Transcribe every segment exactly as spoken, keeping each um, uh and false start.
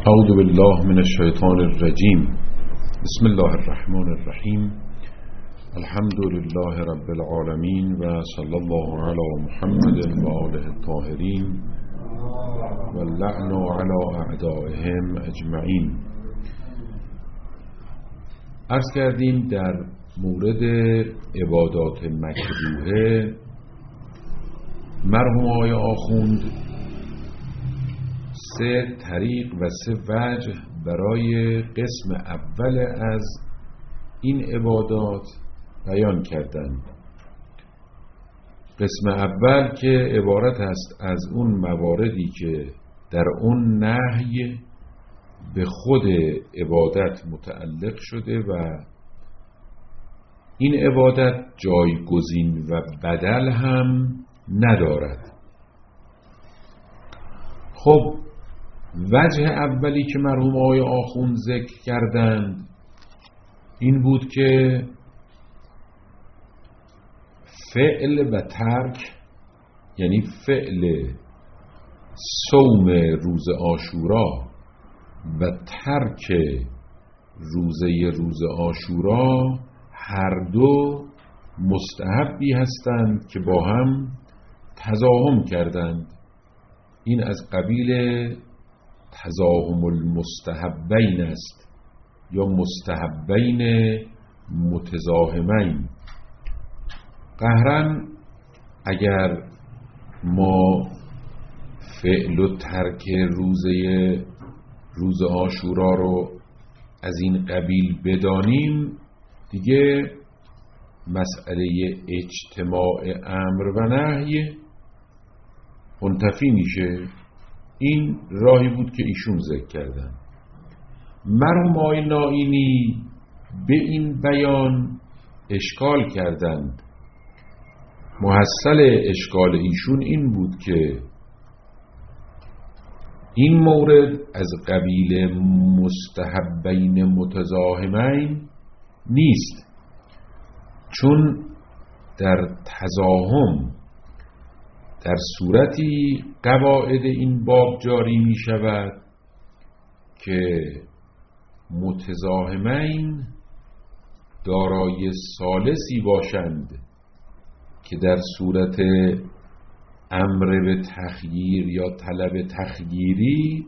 اعوذ بالله من الشیطان الرجیم. بسم الله الرحمن الرحیم. الحمد لله رب العالمین و صلی الله علی محمد و آله الطاهرین و اللعن علی اعدائهم اجمعین. عرض کردیم در مورد عبادات مکروهه مرحوم آقای آخوند سه طریق و سه وجه برای قسم اول از این عبادات بیان کردند. قسم اول که عبارت است از اون مواردی که در اون نهی به خود عبادت متعلق شده و این عبادت جایگزین و بدل هم ندارد. خب وجه اولی که مرحوم آقای آخوند ذکر کردند این بود که فعل و ترک، یعنی فعل صوم روز عاشورا و ترک روزه روز عاشورا هر دو مستحبی هستند که با هم تزاحم کردند. این از قبیل تزاحم المستحبین است یا مستحبین متزاحمین. قهرن اگر ما فعل و ترک روزه روز عاشورا رو از این قبیل بدانیم، دیگه مسئله اجتماع امر و نهی منتفی میشه. این راهی بود که ایشون ذکر کردن. مرحوم آقای نائینی به این بیان اشکال کردند. محصل اشکال ایشون این بود که این مورد از قبیل مستحبین متزاحمین نیست، چون در تزاحم در صورتی قواعد این باب جاری می شود که متزاحمین دارای ثالثی باشند که در صورت امر به تخییر یا طلب تخییری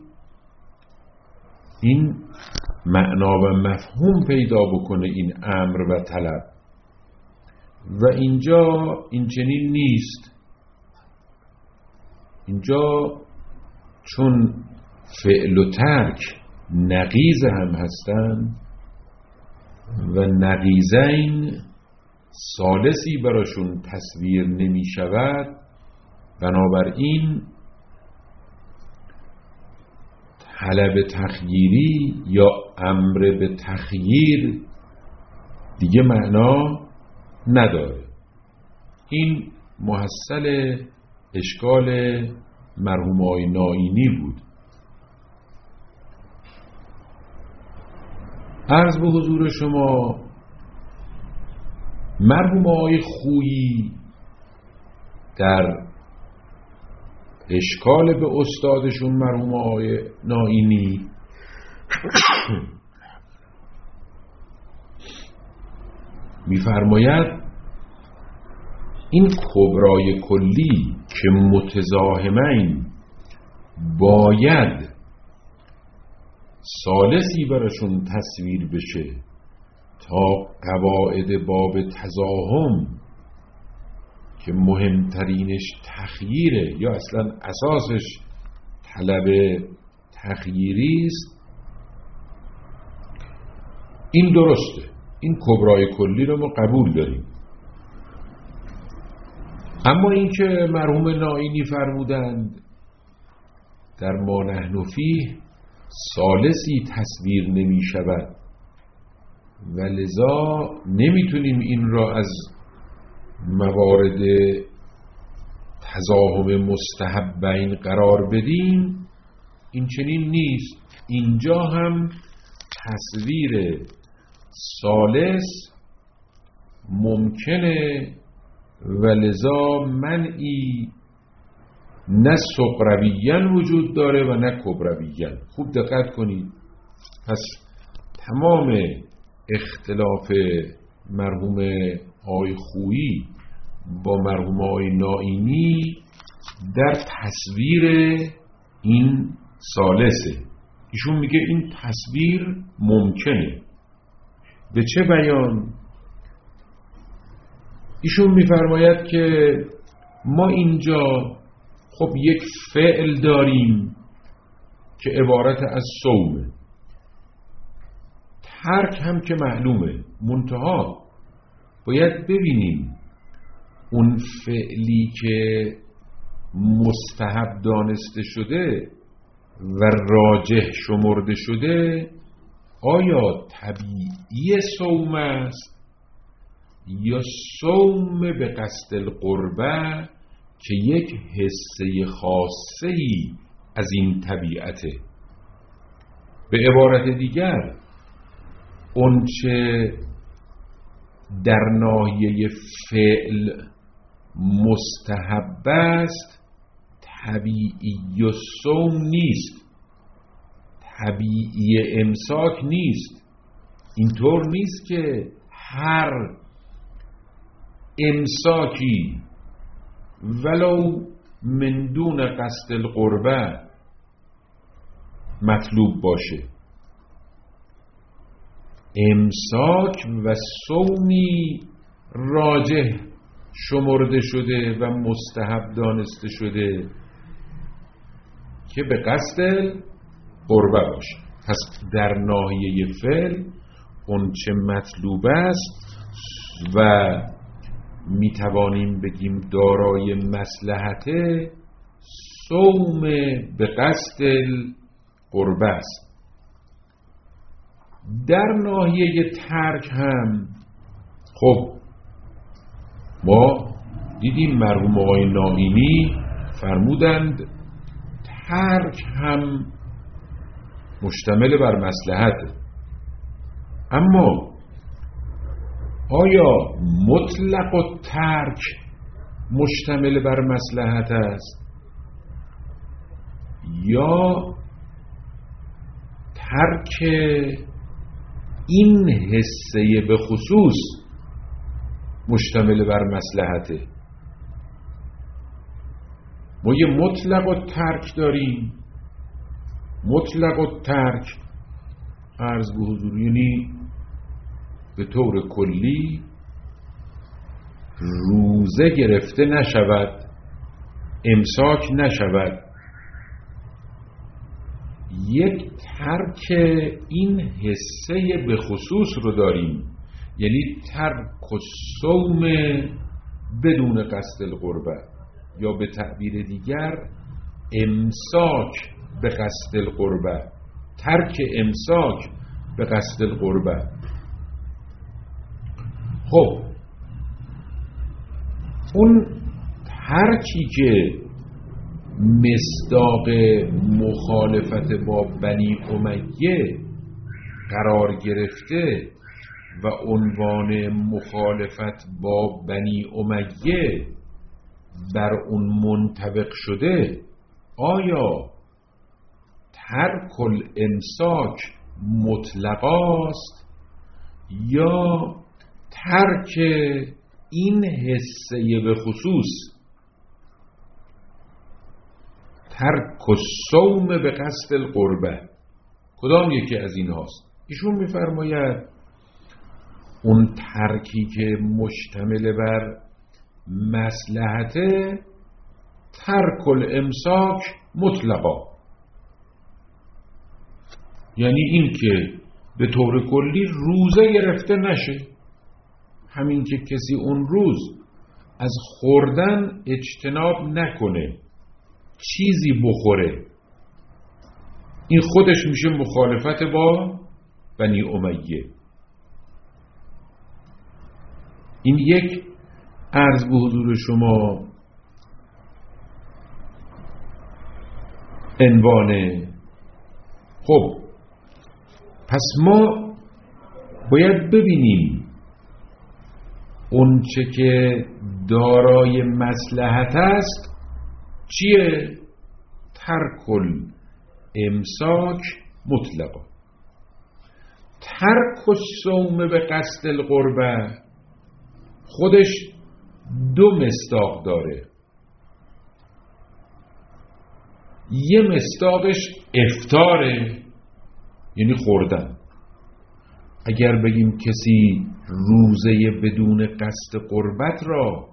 این معنا و مفهوم پیدا بکنه این امر و طلب، و اینجا این چنین نیست. اینجا چون فعل و ترک نقیض هم هستند و نقیضین ثالثی براشون تصویر نمی شود، بنابراین طلب تخییری یا امر به تخییر دیگه معنا نداره. این محصل اشکال مرحوم آقای نائینی بود. عرض به حضور شما مرحوم آقای خویی در اشکال به استادشون مرحوم آقای نائینی می‌فرماید این کبرای کلی که متزاحمین باید ثالثی براشون تصویر بشه تا قواعد باب تزاحم که مهمترینش تخییره یا اصلا اساسش طلب تخییری است، این درسته. این کبرای کلی رو ما قبول داریم. اما این که مرحوم نائینی فرمودند در ما نحن فیه ثالثی تصویر نمی شود و لذا نمیتونیم این را از موارد تزاحم مستحبین قرار بدیم، این چنین نیست. اینجا هم تصویر ثالث ممکنه و لذا منعی نه صغرویاً وجود داره و نه کبرویاً. خوب دقت کنید. پس تمام اختلاف مرحوم آقای خویی با مرحوم آقای نائینی در تصویر این ثالثه. ایشون میگه این تصویر ممکنه. به چه بیان؟ ایشون میفرماید که ما اینجا خب یک فعل داریم که عبارت از صومه، ترک هم که معلومه، منتها باید ببینیم اون فعلی که مستحب دانسته شده و راجح شمرده شده آیا طبیعی صوم است یا صوم به قصد القربه که یک حصه خاصه‌ای از این طبیعته. به عبارت دیگر اون چه در ناحیه فعل مستحب است طبیعی و صوم نیست، طبیعی امساک نیست. اینطور نیست که هر امساکی ولو من دون قصد القربه مطلوب باشه. امساک و صومی راجح شمرده شده و مستحب دانسته شده که به قصد قربه باشه. پس در ناحیه فعل اون چه مطلوب است و میتوانیم بگیم دارای مصلحته صوم به قصد قربه است. در ناحیه ترک هم خب ما دیدیم مرحوم آقای نائینی فرمودند ترک هم مشتمل بر مصلحته. اما آیا مطلق و ترک مشتمل بر مصلحت است یا ترک این حصه به خصوص مشتمل بر مصلحته؟ ما یه مطلق و ترک داریم. مطلق و ترک عرض به حضور یعنی به طور کلی روزه گرفته نشود، امساک نشود. یک ترک این حصه به خصوص رو داریم، یعنی ترک و صوم بدون قصد القربه، یا به تعبیر دیگر امساک به قصد القربه، ترک امساک به قصد القربه. خب اون ترکی که مصداق مخالفت با بنی امیه قرار گرفته و عنوان مخالفت با بنی امیه بر اون منطبق شده، آیا ترک الامساک مطلقاست یا ترک این حصه به خصوص، ترک الصوم به قصد القربه، کدام یکی از این هاست؟ ایشون میفرماید اون ترکی که مشتمل بر مصلحته ترک الامساک مطلقا، یعنی این که به طور کلی روزه گرفته نشه، همین که کسی اون روز از خوردن اجتناب نکنه، چیزی بخوره، این خودش میشه مخالفت با بنی امیه. این یک عرض به حضور شما عنوانه. خب پس ما باید ببینیم اون چه که دارای مصلحت است چیه؟ ترک الامساک مطلقا. ترک الصوم به قصد القربه خودش دو مصداق داره. یه مصداقش افطاره، یعنی خوردن. اگر بگیم کسی روزه بدون قصد قربت را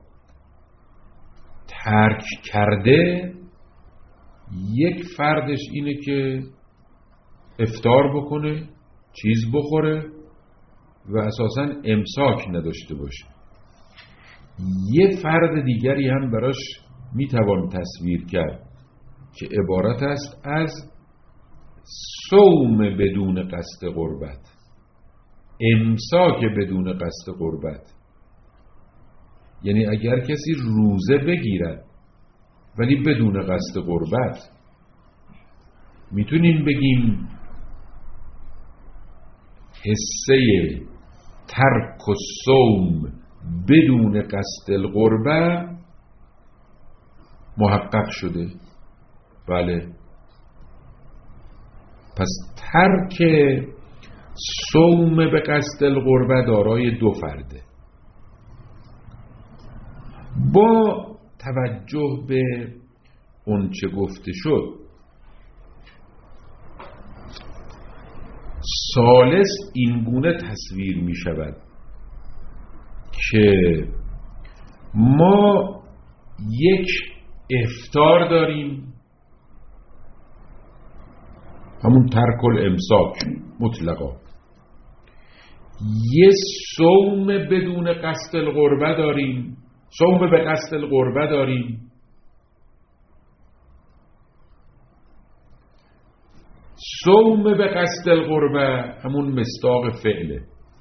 ترک کرده، یک فردش اینه که افطار بکنه، چیز بخوره و اساساً امساک نداشته باشه. یه فرد دیگری هم براش میتوان تصویر کرد که عبارت است از صوم بدون قصد قربت، امساک بدون قصد قربت. یعنی اگر کسی روزه بگیرد ولی بدون قصد قربت، میتونیم بگیم حصه ترک الصوم بدون قصد القربه محقق شده. بله، پس ترک صوم به قصد القربه دارای دو فرده. با توجه به اون چه گفته شد، ثالث این گونه تصویر می شود که ما یک افطار داریم، همون ترک الامساک مطلقا. یه صوم بدون قصد القربه داریم، صوم به قصد القربه داریم. صوم به قصد القربه همون مصداق فعله.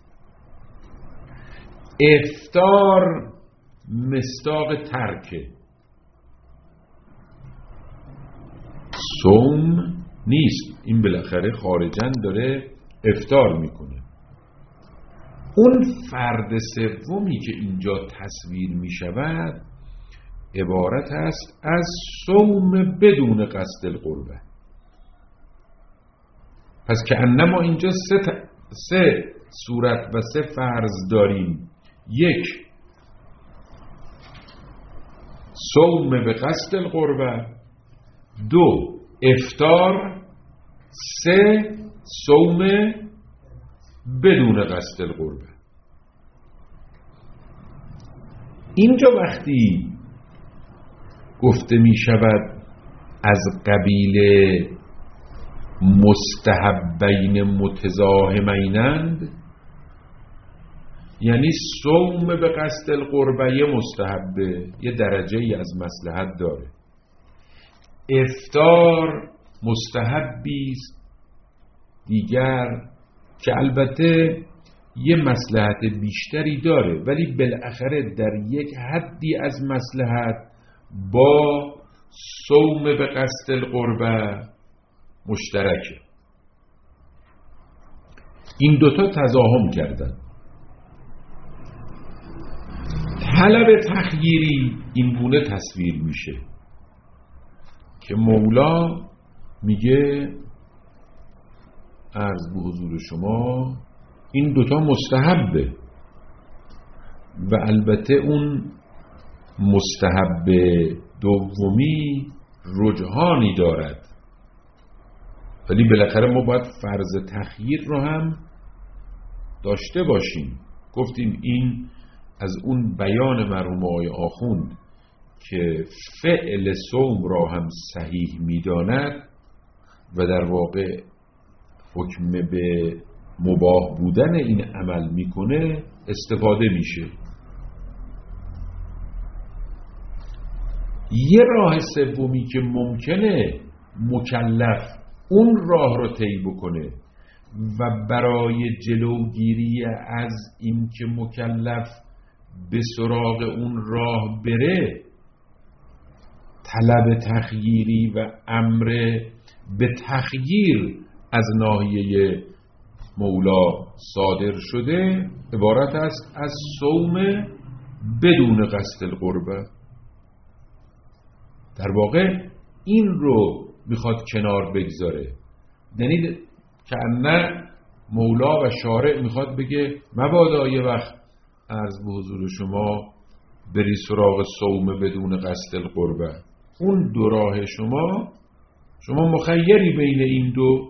افطار مصداق ترکه، صوم نیست. این بالاخره خارجاً داره افطار میکنه. اون فرد سومی که اینجا تصویر می شود عبارت است از صوم بدون قصد القربه. پس که انما اینجا سه, ت... سه صورت و سه فرض داریم. یک، صوم به قصد القربه. دو، افطار. سه، صوم بدون قصد القربه. اینجا وقتی گفته می شود از قبیل مستحبین متزاحمینند، یعنی صوم به قصد القربه یه مستحبه، یه درجه ای از مصلحت داره. افطار مستحبی است دیگر که البته یه مصلحت بیشتری داره، ولی بالاخره در یک حدی از مصلحت با صوم به قصد القربه مشترکه. این دوتا تضاهم کردن. طلب تخییری این گونه تصویر میشه که مولا میگه عرض به حضور شما این دوتا مستحبه و البته اون مستحب دومی رجحانی دارد، ولی بالاخره ما باید فرض تخییر رو هم داشته باشیم. گفتیم این از اون بیان مرحوم آقای آخوند که فعل صوم را هم صحیح می‌داند و در واقع حکم به مباح بودن این عمل میکنه استفاده میشه. یه راه سومی که ممکنه مکلف اون راه رو طی بکنه و برای جلوگیری از این که مکلف به سراغ اون راه بره طلب تخییری و امر به تخییر از ناحیه مولا صادر شده، عبارت است از صوم بدون قصد القربه. در واقع این رو میخواد کنار بگذاره. یعنی که نه مولا و شارع میخواد بگه مبادا یه وقت عرض به حضور شما بری سراغ صوم بدون قصد القربه. اون دو راه شما شما مخیری بین این دو.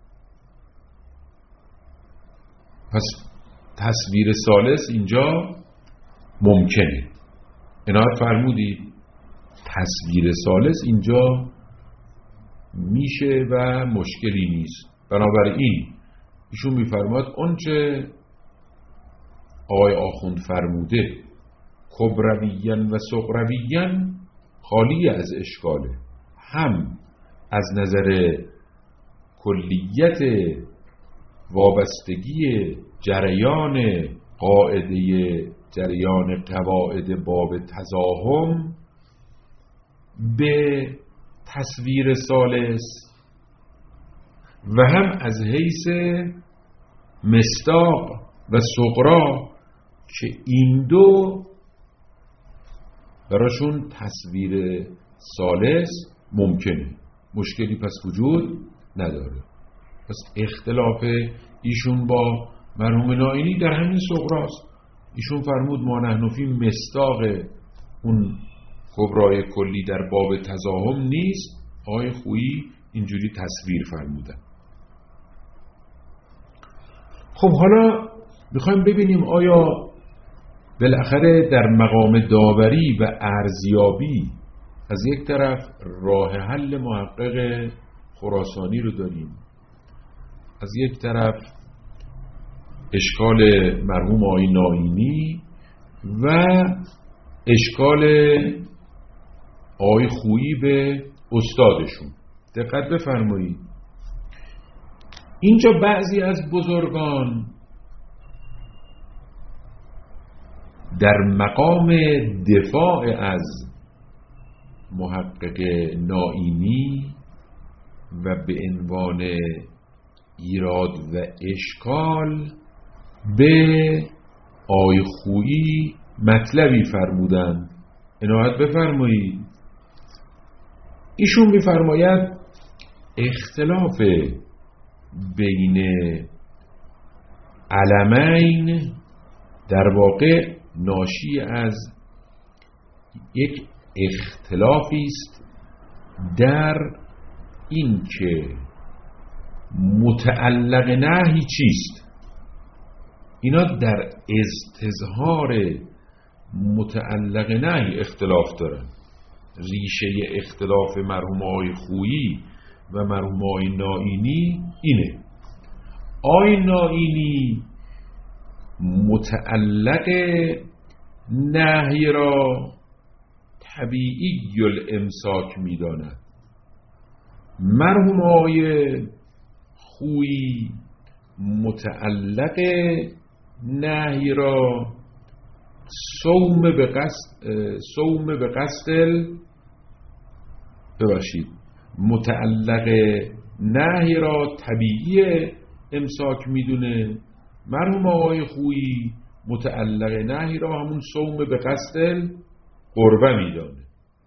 پس تصویر ثالث اینجا ممکنه. عنایت فرمودید تصویر ثالث اینجا میشه و مشکلی نیست. بنابراین ایشون میفرماد اونچه آقای آخوند فرموده کبرویین و صغرویین خالی از اشکاله، هم از نظر کلیت وابستگی جریان قاعده جریان قواعد باب تزاحم به تصویر ثالث و هم از حیث مصداق و صغرا که این دو براشون تصویر ثالث ممکنه، مشکلی پس وجود نداره. پس اختلاف ایشون با مرحوم نائینی در همین صغراست. ایشون فرمود ما نحن فی مصداق اون کبرای کلی در باب تزاحم نیست. آقای خویی اینجوری تصویر فرمودن. خب حالا میخوایم ببینیم آیا بالاخره در مقام داوری و ارزیابی از یک طرف راه حل محقق خراسانی رو داریم، از یک طرف اشکال مرحوم آقای نائینی و اشکال آقای خویی به استادشون. دقت بفرمایید اینجا بعضی از بزرگان در مقام دفاع از محقق نائینی و به عنوان ایراد و اشکال به آقای خویی مطلبی فرمودند. عنایت بفرمایید. ایشون می‌فرماید اختلاف بین علمین در واقع ناشی از یک اختلافی است در این که متعلق نهی چیست. اینا در استظهار متعلق نهی اختلاف دارن. ریشه اختلاف مرحوم آقای خویی و مرحوم آقای نائینی اینه. آقای نائینی متعلق نهی را طبیعی الامساک می‌داند. مرحوم آقای خویی متعلق نهی را صوم به قصد صوم به قصد ببخشید متعلق نهی را طبیعی امساک میدونه. مرحوم آقای خویی متعلق نهی را همون صوم به قصد قربه میدانه.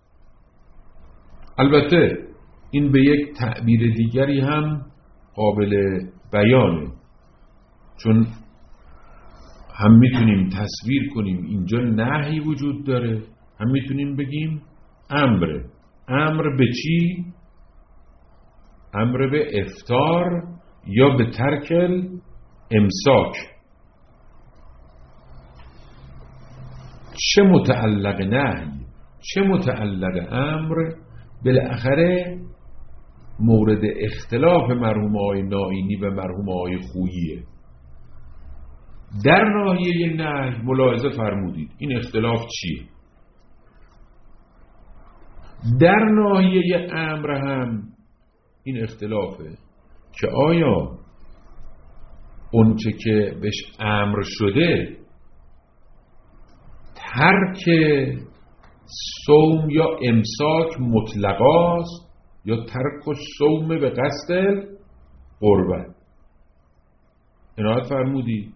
البته این به یک تعبیر دیگری هم قابل بیانه، چون هم میتونیم تصویر کنیم اینجا نهی وجود داره، هم میتونیم بگیم امر. امر به چی؟ امر به افطار یا به ترک امساک. چه متعلق نهی چه متعلق امر بالاخره مورد اختلاف مرحوم آقای نائینی و مرحوم آقای خوییه. در ناحیه نهی ملاحظه فرمودید این اختلاف چیه؟ در ناحیه امر هم این اختلافه که آیا اونچه که بهش امر شده ترک صوم یا امساک مطلقاست یا ترک صوم به قصد قربت. عنایت فرمودید.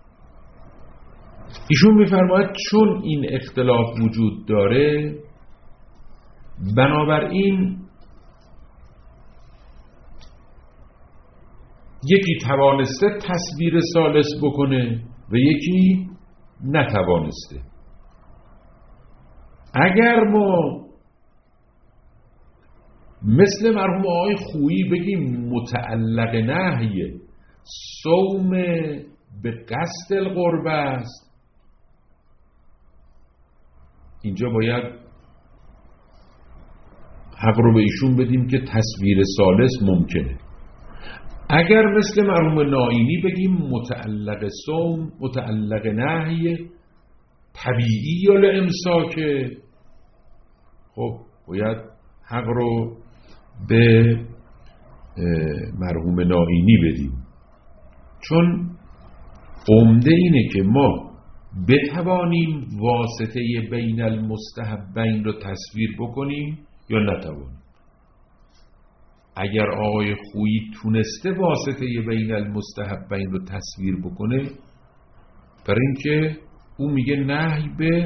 ایشون میفرماید چون این اختلاف وجود داره بنابراین یکی توانسته تصویر ثالث بکنه و یکی نتوانسته. اگر ما مثل مرحوم آقای خویی بگیم متعلق نهی صوم به قصد القربه است، اینجا باید حق رو به ایشون بدیم که تصویر ثالث ممکنه. اگر مثل مرحوم نائینی بگیم متعلق صوم متعلق نهی طبیعی یا لامساکه، خب باید حق رو به مرحوم نائینی بدیم، چون عمده اینه که ما بتوانیم واسطه بین المستحبین رو تصویر بکنیم یا نتوانیم. اگر آقای خویی تونسته واسطه بین المستحبین رو تصویر بکنه، برای اینکه او میگه نهی به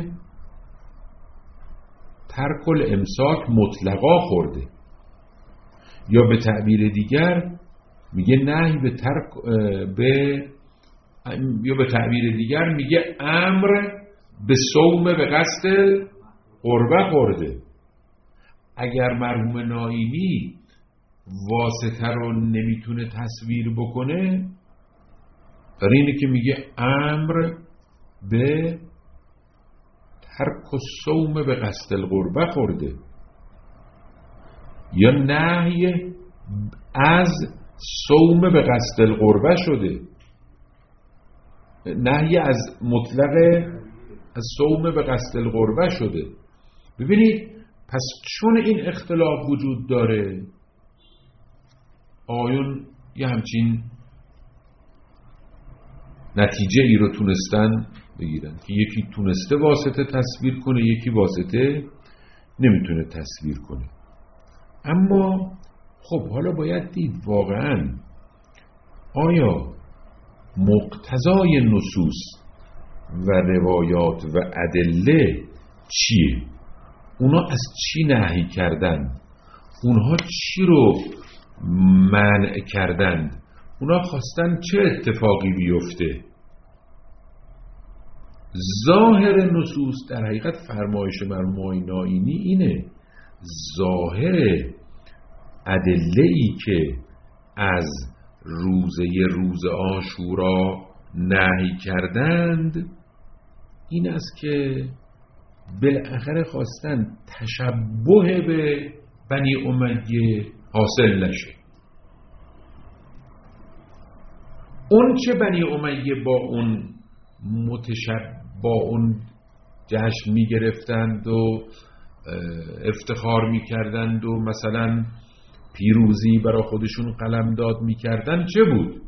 ترک الامساک مطلقا خورده، یا به تعبیر دیگر میگه نهی به ترک به یا به تعبیر دیگر میگه امر به صوم به قصد قربه خورده. اگر مرحوم نائینی واسطه رو نمیتونه تصویر بکنه، برای اینه که میگه امر به ترک الصوم به قصد القربه خورده، یا نهی از صوم به قصد القربه شده، نهی از مطلق از صوم به قصد القربه شده. ببینید، پس چون این اختلاف وجود داره، آیون یه همچین نتیجه ای رو تونستن بگیرن که یکی تونسته واسطه تصویر کنه، یکی واسطه نمیتونه تصویر کنه. اما خب حالا باید دید واقعا آیا مقتضای نصوص و روایات و ادله چیه؟ اونا از چی نهی کردن؟ اونها چی رو منع کردند؟ اونا خواستن چه اتفاقی بیفته؟ ظاهر نصوص در حقیقت فرمایش مرحوم نائینی اینه، ظاهر ادله‌ای که از روزه روز عاشورا نهی کردند این است که بالاخره خواستن تشبه به بنی امیه حاصل نشه. اون چه بنی امیه با اون متشب با اون جشن می گرفتند و افتخار می کردند و مثلا پیروزی برای خودشون قلمداد می کردند، چه بود؟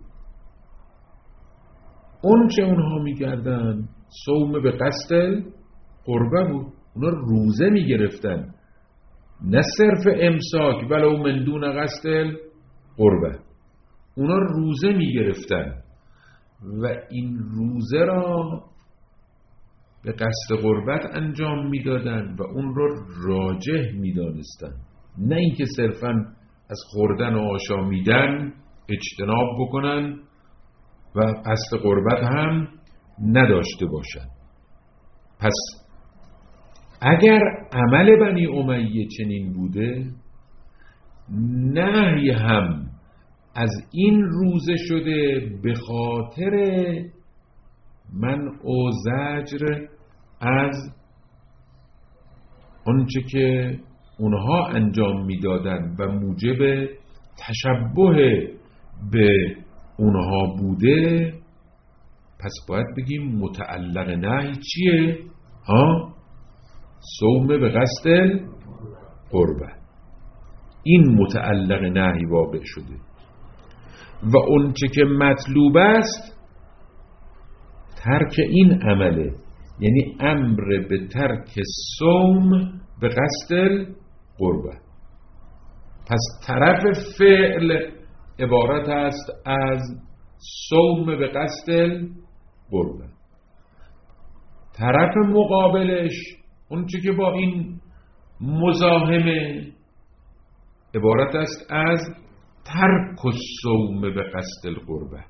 اون چه اونها می کردند صوم به قصد قربه بود. اونا روزه می گرفتن، نه صرف امساک ولو من دون قصد قربه. اونا روزه می گرفتن و این روزه را به قصد قربت انجام می دادن و اون رو راجح می دانستن، نه اینکه صرفاً از خوردن و آشامیدن اجتناب بکنن و قصد قربت هم نداشته باشن. پس اگر عمل بنی امیه چنین بوده، نهی هم از این روزه شده به خاطر منع و زجر از آنچه که اونها انجام میدادن و موجب تشبه به اونها بوده. پس باید بگیم متعلق نهی چیه؟ ها؟ صوم به قصد قربه. این متعلق نهی واقع شده و اون چه که مطلوب است ترک این عمله، یعنی امر به ترک صوم به قصد قربه. پس طرف فعل عبارت است از صوم به قصد قربه، طرف مقابلش اون چه که با این مزاحمه عبارت است از ترک الصوم به قصد القربه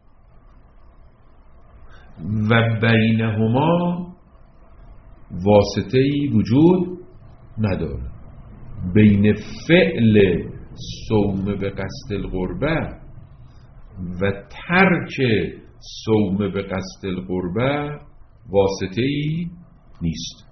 و بینهما واسطه‌ای وجود نداره. بین فعل صوم به قصد القربه و ترک صوم به قصد القربه واسطه‌ای نیست.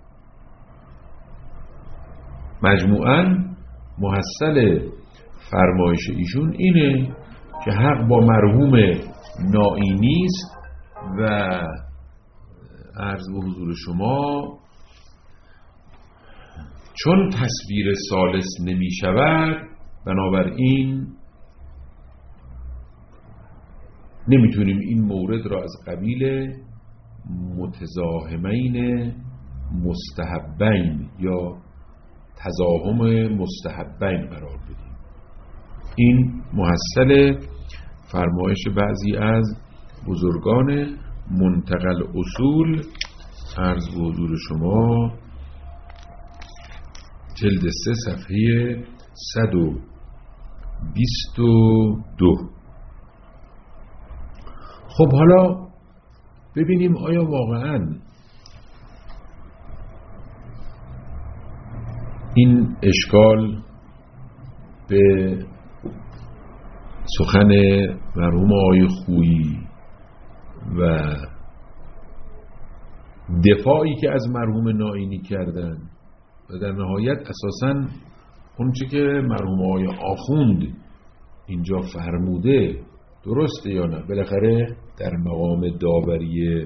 مجموعاً محصل فرمایش ایشون اینه که حق با مرحوم نائینی است و عرض به حضور شما چون تصویر ثالث نمی شود، بنابراین نمیتونیم این مورد را از قبیل متزاحمین مستحبین یا تزاحم مستحبین قرار بدیم. این محصل فرمایش بعضی از بزرگان منتقل اصول عرض به حضور شما جلد سه صفحه صد و بیست و دو. خب حالا ببینیم آیا واقعاً این اشکال به سخن مرحوم آقای خویی و دفاعی که از مرحوم نائینی کردن و در نهایت اساساً اونچه که مرحوم آقای آخوند اینجا فرموده درسته یا نه؟ بالاخره در مقام داوری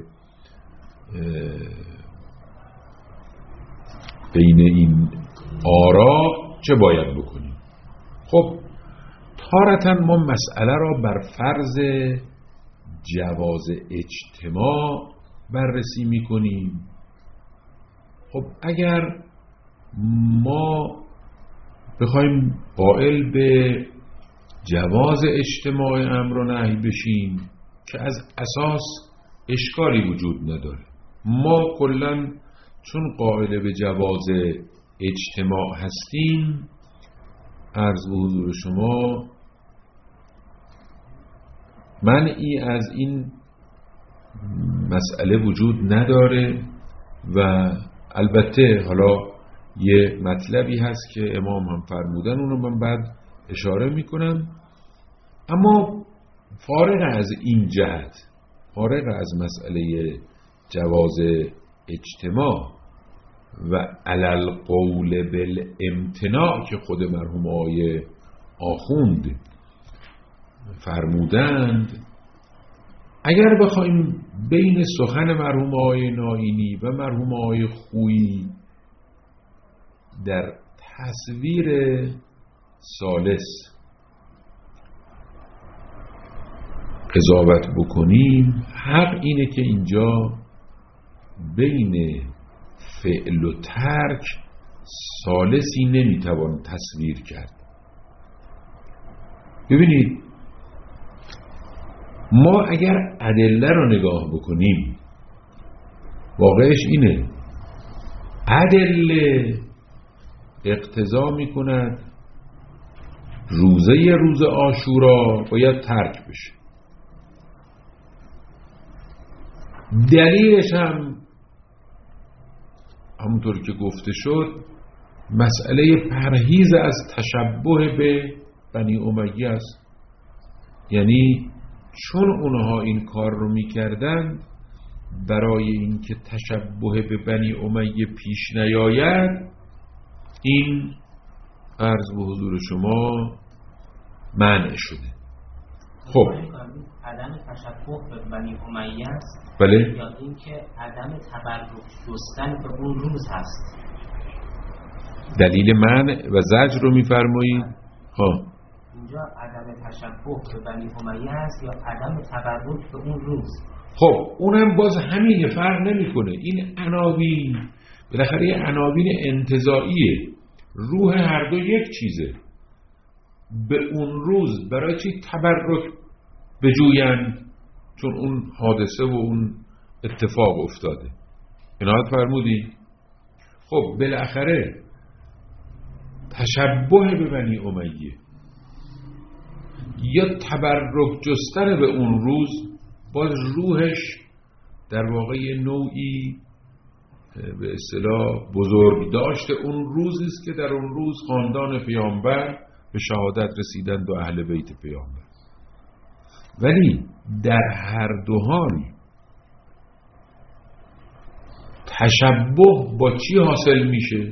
بین این آرا چه باید بکنیم؟ خب تارتاً ما مسئله را بر فرض جواز اجتماع بررسی میکنیم. خب اگر ما بخوایم قائل به جواز اجتماع امر و نهی بشیم که از اساس اشکالی وجود نداره، ما کلاً چون قائل به جواز اجتماع هستیم عرض به حضور شما منعی از این مسئله وجود نداره. و البته حالا یه مطلبی هست که امام هم فرمودن، اونو من بعد اشاره میکنم. اما فارغ از این جهت، فارغ از مسئله جواز اجتماع و علل قول بالامتناع که خود مرحوم آقای آخوند فرمودند، اگر بخوایم بین سخن مرحوم آقای نائینی و مرحوم آقای خویی در تصویر ثالث قضاوت بکنیم، حق اینه که اینجا بین فعل و ترک ثالثی نمیتوان تصویر کرد. ببینید ما اگر ادله رو نگاه بکنیم واقعش اینه، ادله اقتضا میکند روزه روز عاشورا باید ترک بشه. دلیلش هم همونطور که گفته شد مسئله پرهیز از تشبه به بنی امیه است. یعنی چون اونها این کار رو میکردن برای اینکه تشبه به بنی امیه پیش نیاید، این عرض به حضور شما منع شده. خب عدم تشبه به بنی امیه است، بله، یا اینکه عدم تبرک جستن به اون روز هست؟ دلیل منع و زجر رو میفرمایید؟ ها اینجا عدم تشبه به بنی امیه است یا عدم تبرک به اون روز؟ خب اونم باز همین فرق نمیکنه. این عناوین بالاخره عناوین انتزاعیه، روح هر دو یک چیزه. به اون روز برای چی تبرک بجویند؟ چون اون حادثه و اون اتفاق افتاده. عنایت فرمودی؟ خب بالاخره تشبه به بنی امیه یا تبرک جستن به اون روز، باز روحش در واقع نوعی به اصطلاح بزرگ داشته اون روزی است که در اون روز خاندان پیامبر به شهادت رسیدند و اهل بیت پیامبر. ولی در هر دو حال تشبه با چی حاصل میشه؟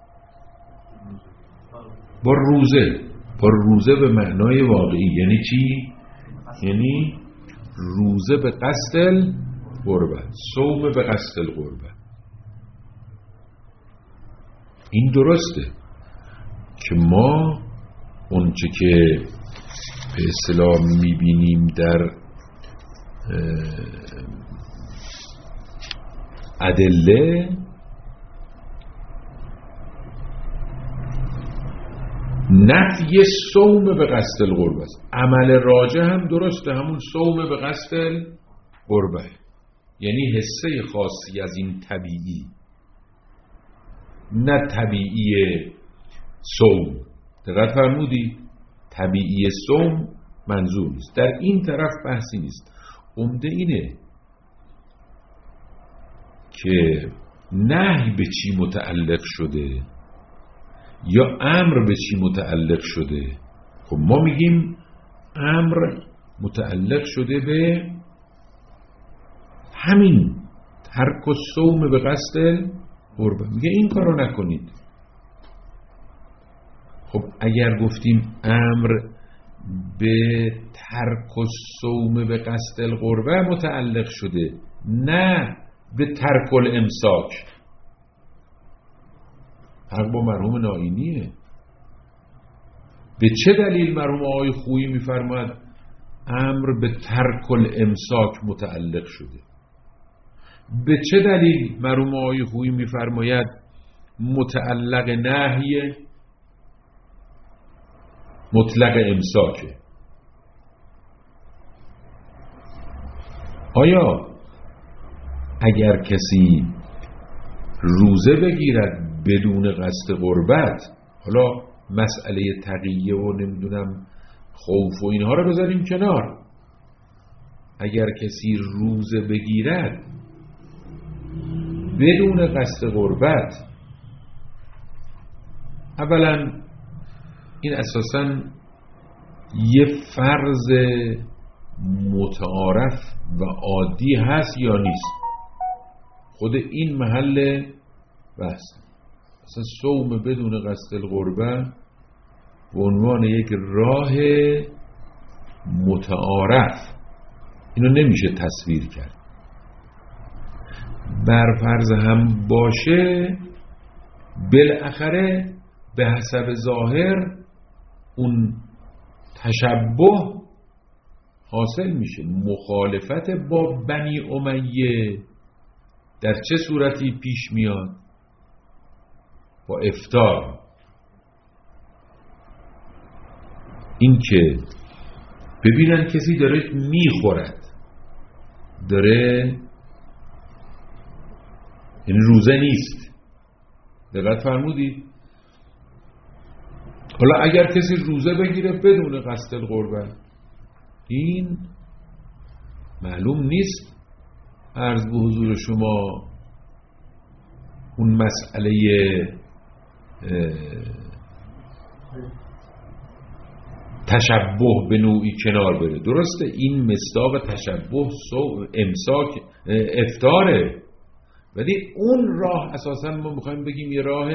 با روزه. با روزه به معنای واقعی. یعنی چی؟ یعنی روزه به قصد قربت، صوم به قصد القربت. این درسته که ما اونچه که به اصطلاح میبینیم در ادله نفی صوم به قصد القربه است. عمل راجع هم درسته، همون صوم به قصد القربه، یعنی حصه خاصی از این طبیعی، نه طبیعی صوم. دقت فرمودی؟ طبیعی صوم منظور نیست، در این طرف بحثی نیست. عمده اینه که نهی به چی متعلق شده یا امر به چی متعلق شده. خب ما میگیم امر متعلق شده به همین ترک الصوم به قصد قربه، میگه این کارو نکنید. خب اگر گفتیم امر به ترک الصوم به قصد القربه متعلق شده، نه به ترک الامساک، فرق با مرحوم نائینیه. به چه دلیل مرحوم آقای خویی میفرماد امر به ترک الامساک متعلق شده؟ به چه دلیل مرحوم آقای خویی میفرماید متعلق نهی مطلق امساکه؟ آیا اگر کسی روزه بگیرد بدون قصد قربت، حالا مسئله تقیه و نمیدونم خوف و اینها رو بذاریم کنار، اگر کسی روزه بگیرد بدون قصد قربت، اولا این اساساً یه فرض متعارف و عادی هست یا نیست؟ خود این محل بحث. اصلا صوم بدون قصد القربه به عنوان یک راه متعارف اینو نمیشه تصویر کرد. بر فرض هم باشه بالاخره به حسب ظاهر اون تشبه حاصل میشه. مخالفت با بنی امیه در چه صورتی پیش میاد؟ با افطار. این که ببینن کسی داره میخورد، داره، یعنی روزه نیست. دقت فرمودید؟ حالا اگر کسی روزه بگیره بدون قصد القربه، این معلوم نیست عرض به حضور شما اون مسئله تشبه به نوعی کنار بره. درسته این مصداق تشبه امساک افطاره، ولی اون راه اساسا ما میخوایم بگیم یه راه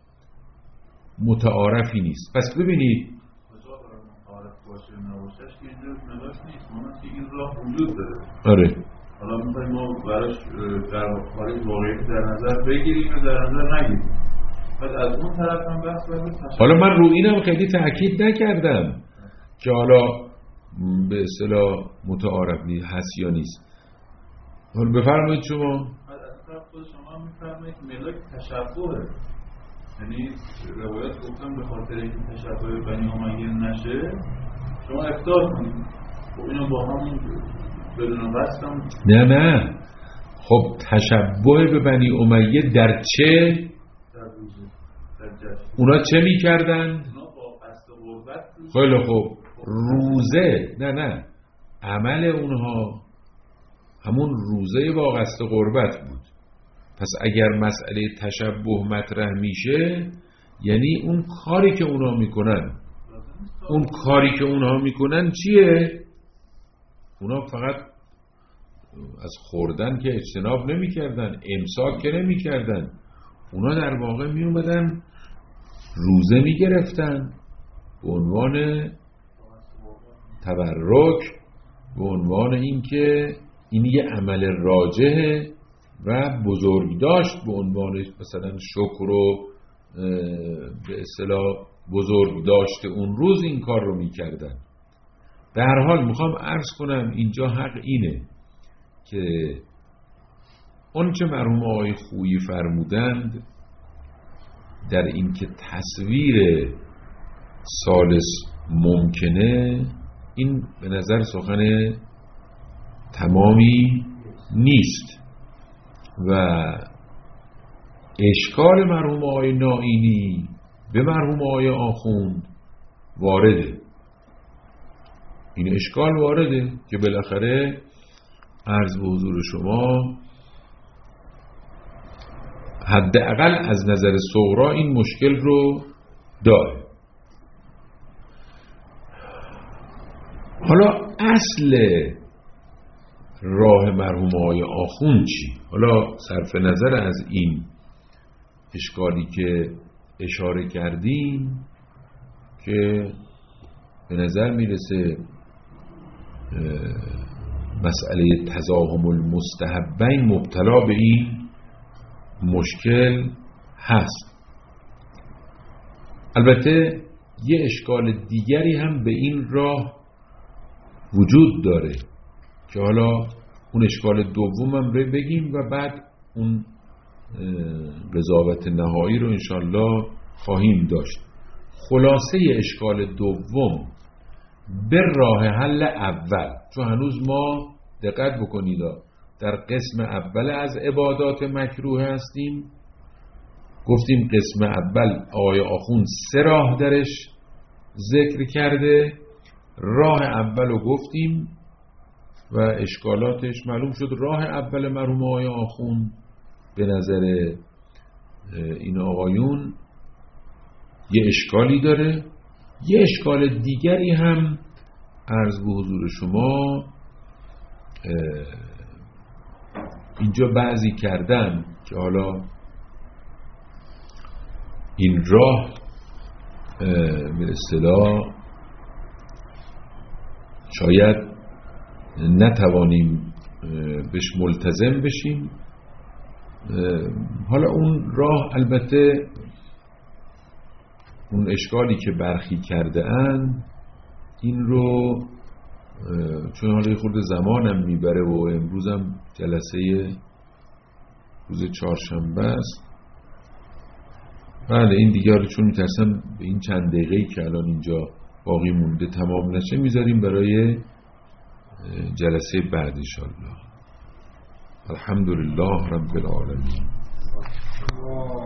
متعارفی نیست. پس ببینید متعارف باشه نباشش که اینجا نگاش نیست، ما که این راه وجود داره. آره حالا میخوایم ما براش در خارج واقعی در نظر بگیریم و در نظر نگیریم. بعد از اون طرف هم بحث باید. حالا من رو اینم خیلی تأکید نکردم که حالا به اصطلاح متعارف نیست هست یا نیست. حالا بفرمایید شما. بعد از طرف خود شما میفرمایید ملاک تشبهه، یعنی روایت گفتم به خاطر اینکه تشبه بنی امیه نشه شما افطار کنید. خب اینو با همون بدون قصد هم نه نه خب تشبه به بنی امیه در چه؟ در روزه، در جشن. اونا چه میکردند؟ اونا با قصد غربت. خیلی خوب، روزه نه نه عمل اونها همون روزه با قصد غربت بود. پس اگر مسئله تشبه مطرح میشه، یعنی اون کاری که اونها میکنن اون کاری که اونها میکنن چیه؟ اونها فقط از خوردن که اجتناب نمیکردن، امساک که نمیکردن، اونا در واقع میومدن روزه میگرفتن به عنوان تبرک، به عنوان اینکه این یه عمل راجحه و بزرگ داشت، به عنوان مثلا شکر و به اصطلاح بزرگ داشته اون روز این کار رو میکردن. به هر حال میخوام عرض کنم اینجا حق اینه که اون چه مرحوم آقای خویی فرمودند در این که تصویر ثالث ممکنه، این به نظر سخن تمامی نیست و اشکال مرحوم آقای نائینی به مرحوم آقای آخوند وارده. این اشکال وارده که بالاخره عرض به حضور شما حداقل از نظر صغرا این مشکل رو داره. حالا اصل راه مرحوم آقای آخوند چی؟ حالا صرف نظر از این اشکالی که اشاره کردیم که به نظر میرسه مسئله تزاحم المستحبین مبتلا به این مشکل هست. البته یه اشکال دیگری هم به این راه وجود داره که حالا اون اشکال دوم هم رو بگیم و بعد اون قضاوت نهایی رو انشالله خواهیم داشت. خلاصه اشکال دوم به راه حل اول، چون هنوز ما دقت بکنید در قسم اول از عبادات مکروه هستیم، گفتیم قسم اول آقای آخوند سه راه درش ذکر کرده. راه اول رو گفتیم و اشکالاتش معلوم شد. راه اول مرحوم آقای آخوند به نظر این آقایون یه اشکالی داره. یه اشکال دیگری هم عرض به حضور شما اینجا بعضی کردن که حالا این راه به اصطلاح شاید نتوانیم بهش ملتزم بشیم. حالا اون راه البته اون اشکالی که برخی کرده اند این رو چون حالا خورده زمانم میبره و امروزم جلسه روز چهارشنبه است، بله این دیگه چون میترسم به این چند دقیقه‌ای که الان اینجا باقی مونده تمام نشه میذاریم برای جلسه بعد انشاءالله. الحمدلله رب العالمین.